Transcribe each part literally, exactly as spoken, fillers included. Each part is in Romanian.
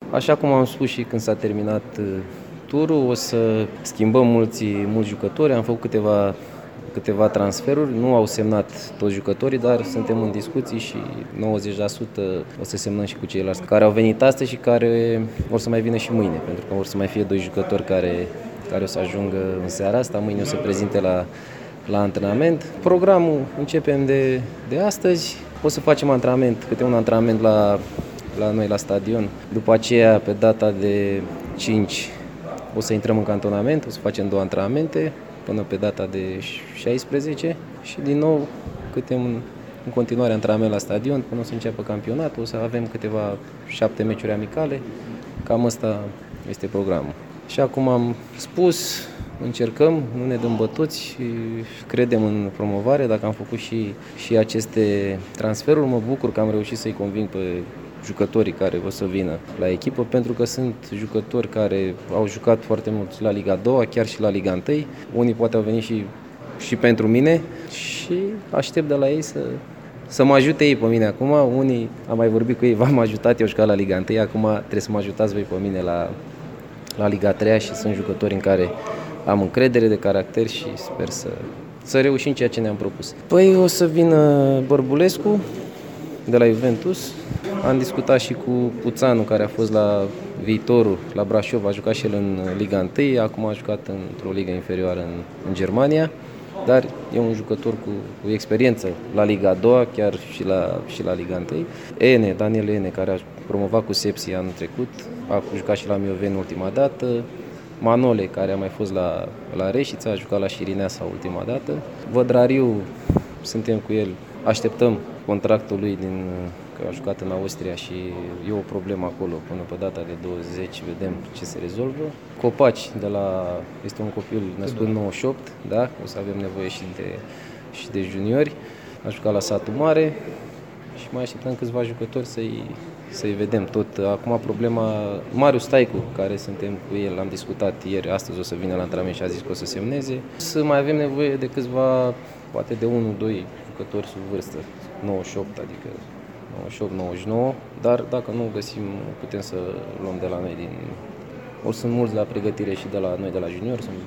Așa cum am spus și când s-a terminat turul, o să schimbăm mulți, mulți jucători, am făcut câteva, câteva transferuri, nu au semnat toți jucătorii, dar suntem în discuții și nouăzeci la sută o să semnăm și cu ceilalți care au venit astăzi și care vor să mai vină și mâine, pentru că vor să mai fie doi jucători care, care o să ajungă în seara asta, mâine o să prezinte la, la antrenament. Programul începem de, de astăzi, o să facem antrenament, câte un antrenament la la noi la stadion. După aceea, pe data de cinci, o să intrăm în cantonament, o să facem două antrenamente până pe data de șaisprezece și din nou câte un, în continuare antrenament la stadion până o să înceapă campionatul, o să avem câteva șapte meciuri amicale, cam ăsta este programul. Și acum am spus, încercăm, nu ne dăm bătuți, credem în promovare, dacă am făcut și, și aceste transferuri, mă bucur că am reușit să-i conving pe jucătorii care o să vină la echipă, pentru că sunt jucători care au jucat foarte mult la Liga a doua, chiar și la Liga unu. Unii poate au venit și, și pentru mine și aștept de la ei să, să mă ajute ei pe mine acum. Unii, am mai vorbit cu ei, v-am ajutat, eu jucat la Liga unu, acum trebuie să mă ajutați voi pe mine la, la Liga a treia și sunt jucători în care am încredere de caracter și sper să, să reușim ceea ce ne-am propus. Păi o să vină Bărbulescu de la Juventus. Am discutat și cu Puțanu, care a fost la Viitorul, la Brașov, a jucat și el în Liga unu, acum a jucat într-o ligă inferioară în, în Germania, dar e un jucător cu, cu experiență la Liga a doua, chiar și la, și la Liga unu. Ene, Daniel Ene, care a promovat cu Sepsi anul trecut, a jucat și la Mioveni ultima dată. Manole, care a mai fost la, la Reșița, a jucat la Șirineasa ultima dată. Vădrariu, suntem cu el, așteptăm contractul lui, din, că a jucat în Austria și e o problemă acolo până pe data de douăzeci, vedem ce se rezolvă. Copaci, de la, este un copil născut în nouăzeci și opt, da? O să avem nevoie și de, și de juniori. A jucat la Satu Mare și mai așteptăm câțiva jucători să-i, să-i vedem. Tot acum problema Marius Staicu, care suntem cu el, am discutat ieri, astăzi o să vină la antrenament și a zis că o să semneze. Să mai avem nevoie de câțiva, poate de unu doi jucători sub vârstă, nouăzeci și opt, adică nouăzeci și opt nouăzeci și nouă, dar dacă nu găsim, putem să luăm de la noi din... Ori sunt mulți la pregătire și de la noi de la juniori, sunt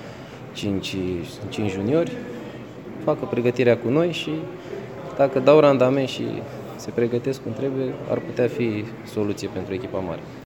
cinci, cinci juniori, facă pregătirea cu noi și dacă dau randament și se pregătesc cum trebuie, ar putea fi soluție pentru echipa mare.